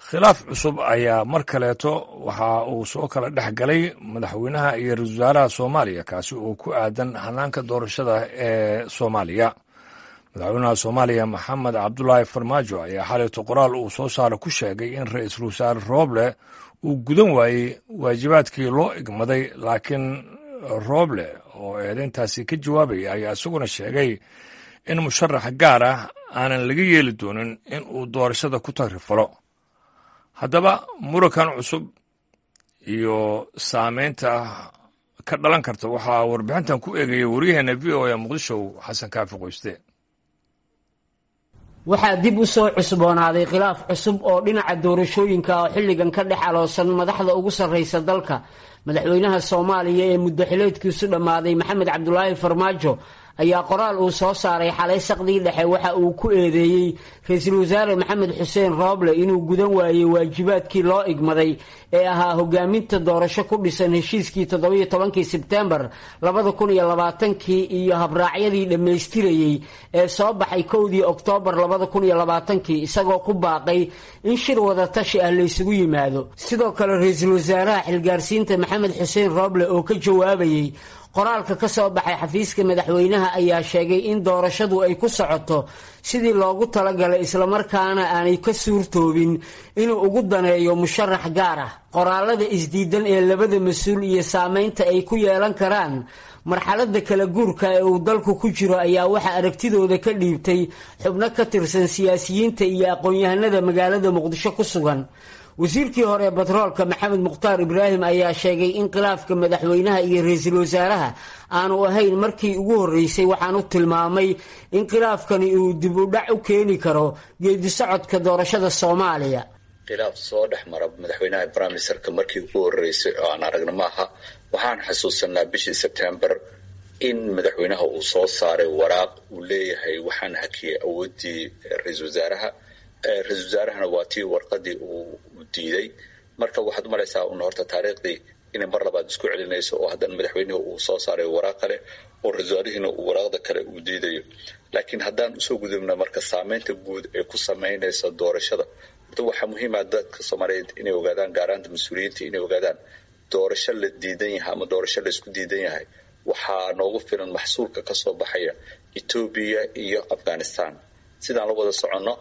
khilaaf cusub ayaa mar kaleeto waxa uu soo kala dhex galay madaxweynaha iyo ra-iisul wasaaraha soomaaliya kaasi oo ku aadan hanaanka doorashada ee soomaaliya madaxweynaha soomaaliya maxamed cabdulaahi farmaajo ayaa xalayto qoraal uu soo saara ku sheegay in ra-iisul wasaare rooble uu gudan waayey waajibaadkii loo igmaday laakiin rooble oo eedayntaasi ka jawaabaya ayaa isaguna sheegay in musharax gaar ah aanan laga yeeli doonin in uu doorashada ku tagrifalo haddaba murankan cusub iyo saamaynta ka dhalan karta waxaa warbixintan ku eegaya waryaheena v o a muqdisho xasan kaafi qoyste waxaa dib u soo cusboonaaday khilaaf cusub oo dhinaca doorashooyinka oo xilligan ka dhex aloosan madaxda ugu sarraysa dalka madaxweynaha soomaaliya ee muddo xileedkiisu dhammaaday maxamed cabdulaahi farmaajo ayaa qoraal uu soo saaray xalay saqdii dhexe waxa uu ku eedeeyey ra-iisul wasaare maxamed xuseen rooble inuu gudan waayey waajibaadkii loo igmaday ee ahaa hogaaminta doorasho ku dhisan heshiiskii 17 sebtembar 2020 iyo habraacyadii dhammaystirayey ee soo baxay 1 Oktoobar 2020 isagoo ku baaqay in shir wada tashi ah la isugu yimaado sidoo kale ra-iisul wasaaraha xilgaarsiinta maxamed xuseen rooble oo ka jawaabayay qoraalka ka soo baxay xafiiska madaxweynaha ayaa sheegay in doorashadu ay ku socoto sidii loogu talagalay isla markaana aanay ka suurtoobin inuu ugu daneeyo musharax gaar ah qoraalada isdiidan ee labada mas'uul iyo saameynta ay ku yeelan karaan marxaladda kala guurka ee uu dalku ku jiro ayaa waxa aragtidooda ka dhiibtay xubno ka tirsan siyaasiyiinta iyo aqoon-yahanada magaalada muqdisho ku sugan wasiirkii hore ee batroolka maxamed mukhtaar ibraahim ayaa sheegay in khilaafka madaxweynaha iyo ra-iisul wasaaraha aanu ahayn markii ugu horreysay waxaanu tilmaamay in khilaafkani uu dib u dhac u keeni karo geedi socodka doorashada soomaaliya khilaaf soo dhex mara madaxweynaha prime ministerka markii ugu horreysay oo aan aragno maaha waxaan xasuusanaa bishii September in madaxweynaha uu soo saaray waraaq uu leeyahay waxaan hakiyay awoodii ra-iisul wasaaraha ra-iisul wasaarahana waa tii warqadii uu diiday marka waxaad u malaysaa un horta taariikhdii inay mar labaad isku celinayso oo haddana madaxweynuhu uu soo saaray waraaq kale oo ra-iisul wasaarihiina uu waraaqda kale uu diidayo laakiin haddaan usoo gudubna marka saamaynta guud ee ku samaynaysa doorashada horta waxaa muhiim ah dadka Soomaaliyeed inay ogaadaan gaaraanta mas-uuliyiinta inay ogaadaan doorasho la diidan yahay ama doorasho la isku diidan yahay waxaa noogu filan maxsuulka ka soo baxaya Ethiopia iyo Afghanistan sidaan la wada soconno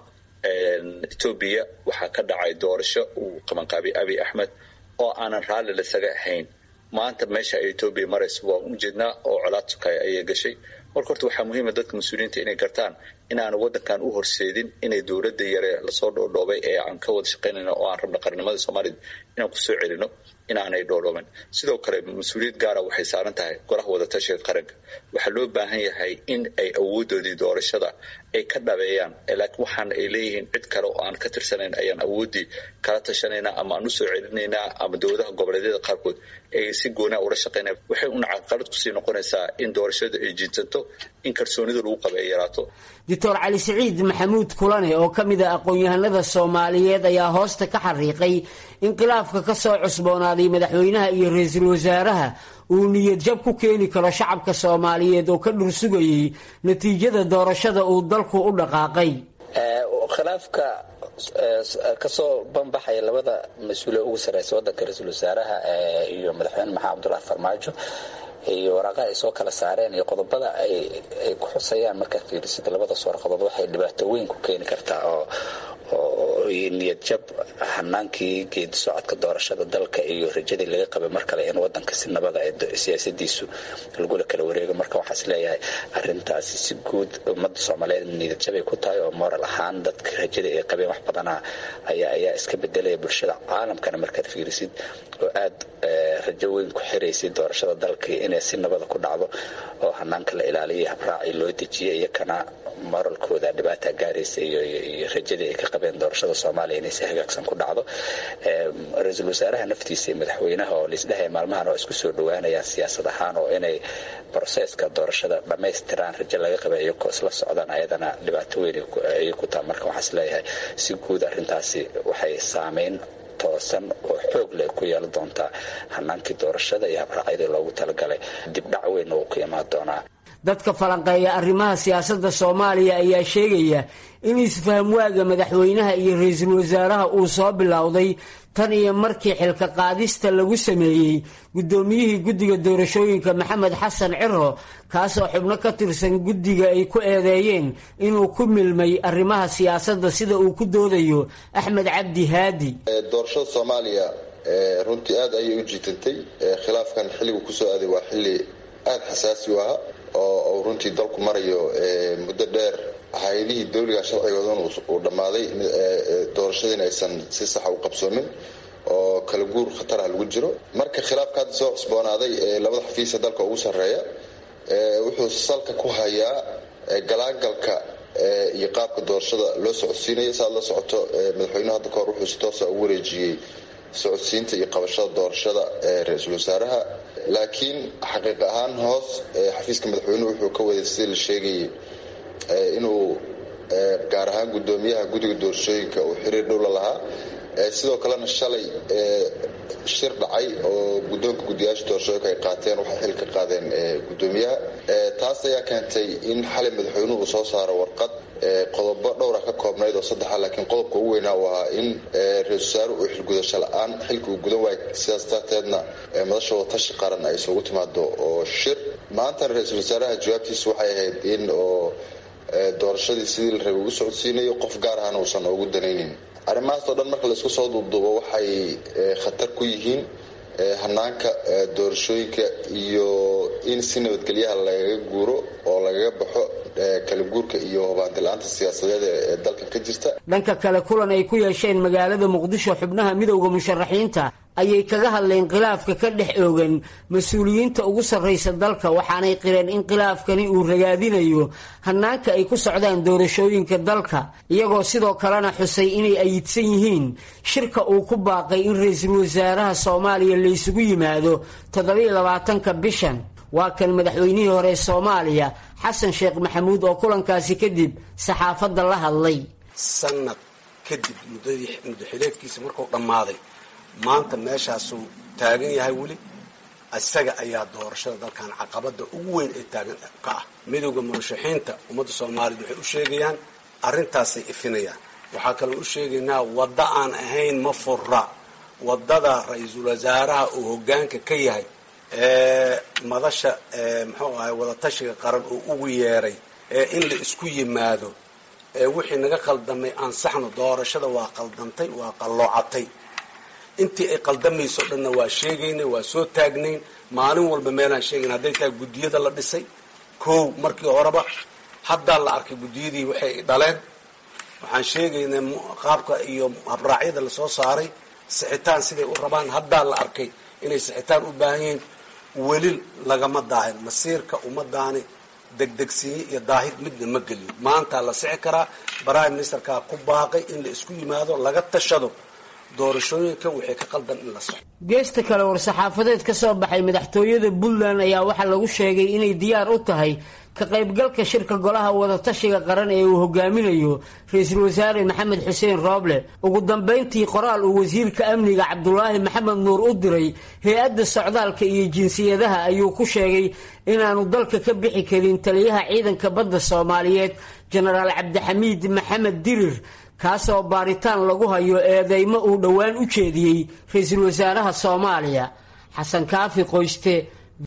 Ethiopia waxaa ka dhacay doorasho uu qabanqaabiyay Abiy Ahmed oo aanan raalli la isaga ahayn maanta meesha Ethiopia marayso waa u jeednaa oo colaad sukay ay gashay marka horta waxaa muhiim ah dadka mas'uuliyiinta inay gartaan in aan wadankan u horseedin inay dawladda yare la soo dhoodhoobay ee aan ka wada shaqeynayno oo aan rabno qarnimada Soomaaliya inaan ku soo celino inaanay dhoodhooban sidoo kale mas'uuliyad gaar ah waxay saaran tahay golaha wada tashiga qaranka waxa loo baahan yahay in ay awoodoodii doorashada ay ka dhabeeyaan laakiin waxaan ay leeyihiin cid kale oo aan ka tirsanayn ayaan awoodii kala tashanayna ama aan u soo celinayna ama dawladaha goboleedyada qaarkood ay si gooni ah ula shaqeynayaan waxay u nacaqalad ku sii noqonaysaa in doorashada ay jinsanto in kalsoonida lagu qabo ay yaraato Dr. Ali Saciid Maxamuud Kulane oo kamid ah aqoon-yahanada Soomaaliyeed ayaa hoosta ka xariiqay in khilaafka ka soo cusboonaaday madaxweynaha iyo ra-iisul wasaaraha uu niyad jab ku keeni karo shacabka Soomaaliyeed oo ka dhursugayay natiijada doorashada uu dalku u dhaqaaqay khilaafka ka soo banbaxay labada mas'uul ugu sarreeya wadanka ra-iisul wasaaraha iyo madaxweynaha maxamed cabdulaahi farmaajo iyo waraaqaha ay soo kala saareen iyo qodobada ay ku xusayaan marka fiirsada labada soo qodob waxay dhibaato weyn ku keeni kartaa oo niyad jab hanaankii geedi socodka doorashada dalka iyo rajadii laga qabay mar kale in wadanka si nabada ay siyaasadiisu lagu kala wareego marka waxa isleeyahay arintaasi si guud ummadda Soomaaliyeed niyad jab ay ku tahay oo moral ahaan dadka rajada ay qabeen wax badan ayaa iska bedelay bulshada caalamkana marka fiirsid oo aad rajo weyn ku xireysay doorashada dalka inay si nabada ku dhacdo oo hanaanka la ilaaliyo habraaci loo dejiyay iyo kana moralkooda dhibaato gaaraysa iyo rajada ay ka qabeen doorashada Soomaaliya inay si hagaagsan ku dhacdo ra-iisul wasaaraha naftiisa madaxweynaha oo lisdhahay maalmahan oo isku soo dhawaanaya siyaasad ahaan oo inay processka doorashada dhameystiraan rajo laga qabay iyo isla socdaan ayadana dhibaato weyn ay ku tahay marka waxa isleeyahay si guud arintaasi waxay saameyn toosan oo xoog leh ku yeelan doonta hanaankii doorashada iyo habraacyadii loogu talagalay dib dhac weyn oo ku imaan doona dadka falanqeeya arrimaha siyaasadda Soomaaliya ayaa sheegaya in isfaham waaga madaxweynaha iyo ra'iisul wasaaraha uu soo bilowday tan iyo markii xilka qaadista lagu sameeyay gudoomiyihii guddiga doorashooyinka Maxamed Xasan Ciro kaasoo xubno ka tirsan guddiga ay ku eedeeyeen inuu ku milmay arrimaha siyaasadda sida uu ku doodayo Axmed Cabdi Haadi. doorashada Soomaaliya runtii aad ayay u jiitantay khilaafkan xilligu ku soo aaday waa xilli aad xasaasi ah oo runtii dalku marayo muddo dheer hay'adihii dawliga sharcigoodana uu dhamaaday doorashadii aysan si sax ah u qabsoomin oo kala guur khatar ah lagu jiro marka khilaafka soo cusboonaaday labada xafiis dalka ugu sareeya wuxuu salka ku hayaa galaagalka iyo qaabka doorashada loo socodsiinayo saad la socoto madaxweynaha hadda ka hor wuxuu si toos ah u wareejiyay socodsiinta iyo qabashada doorashada ra'iisul wasaaraha laakiin xaqiiq ahaan hoos xafiiska madaxweynuhu wuxuu ka waday sidii la sheegay inuu gaar ahaan gudoomiyaha guddiga doorashooyinka uu xiriir dhow la lahaa sidoo kalena shalay shir dhacay oo guddoonka guddiyaasha doorashooyinka ay qaateen waxay xil ka qaadeen gudoomiyaha taas ayaa keentay in xalay madaxweynuhu uu soo saaro warqad qodobo dhowr ah ka koobnayd oo saddex ah laakiin qodobka ugu weynaa uu ahaa in ra'iisul wasaaruhu uu xilgudasho la'aan xilka uu gudan waayo sidaas darteedna madasha watashi qaran ay isugu timaado oo shir maanta ra'iisul wasaaraha jawaabtiisu waxay ahayd in oo doorashadii sidii la rabay ugu socodsiinayo qof gaar ahna uusan ugu danaynin arrimahaas oo dhan marka la isku soo duubduubo waxay khatar ku yihiin hanaanka doorashooyinka iyo in si nabadgelyaha lagaga guuro oo lagaga baxo kala guurka iyo hubaanti-la'aanta siyaasadeed ee dalka ka jirta. dhanka kale kulan ay ku yeesheen magaalada Muqdisho xubnaha midowga musharaxiinta ayay kaga hadleen khilaafka ka dhex oogan mas'uuliyiinta ugu sarreysa dalka waxaanay qireen in khilaafkani uu ragaadinayo hanaanka ay ku socdaan doorashooyinka dalka iyagoo sidoo kalena xusay inay ayidsan yihiin shirka uu ku baaqay in ra'iisul wasaaraha Soomaaliya la isugu yimaado 27 bishan waa kan madaxweynihii hore Soomaaliya Xasan Sheekh Maxamuud oo kulankaasi kadib saxaafadda la hadlay sanad kadib muddaxileedkiisa markuu dhamaaday maanta meeshaasuu taagan yahay weli isaga ayaa doorashada dalkan caqabada ugu weyn ee taagan ka ah midowga murashaxiinta ummadda Soomaaliyeed waxay u sheegayaan arrintaasay ifinayaan waxaa kaloo u sheegaynaa wadda aan ahayn ma furra wadada ra'iisul wasaaraha uu hoggaanka ka yahay madasha muxuu ahay wada tashiga qaran uu ugu yeeray in la isku yimaado wixii naga qaldamay aan saxno doorashada waa qaldantay waa qalloocatay intii ay qaldamayso dhanna waa sheegaynay waa soo taagnayn maalin walba meelaan sheegayn hadday tahay guddiyada la dhisay kow markii horeba haddaa la arkay guddiyadii waxay dhaleen waxaan sheegaynay qaabka iyo habraacyada la soo saaray sixitaan siday u rabaan haddaa la arkay inay sixitaan u baahan yihiin weli lagama daahin masiirka ummadaani degdegsiinye iyo daahid midna ma geliyo maanta la sixi karaa prime ministerka ku baaqay in la isku yimaado laga tashado doorashooyinka waxay ka qaldan in la saxo. geesta kale war-saxaafadeed ka soo baxay madaxtooyada Puntland ayaa waxaa lagu sheegay inay diyaar u tahay ka qaybgalka shirka golaha wada tashiga qaran ee uu hogaaminayo ra'iisul wasaare Maxamed Xuseen Rooble. ugu dambeyntii qoraal uu wasiirka amniga Cabdullaahi Maxamed Nuur u diray hay'adda socdaalka iyo jinsiyadaha ayuu ku sheegay inaanu dalka ka bixi karin taliyaha ciidanka badda Soomaaliyeed Generaal Cabdixamiid Maxamed Dirir kaasoo baaritaan lagu hayo eedeymo uu dhowaan u jeediyay ra'iisul wasaaraha Soomaaliya Xasan Kaafi Qoyste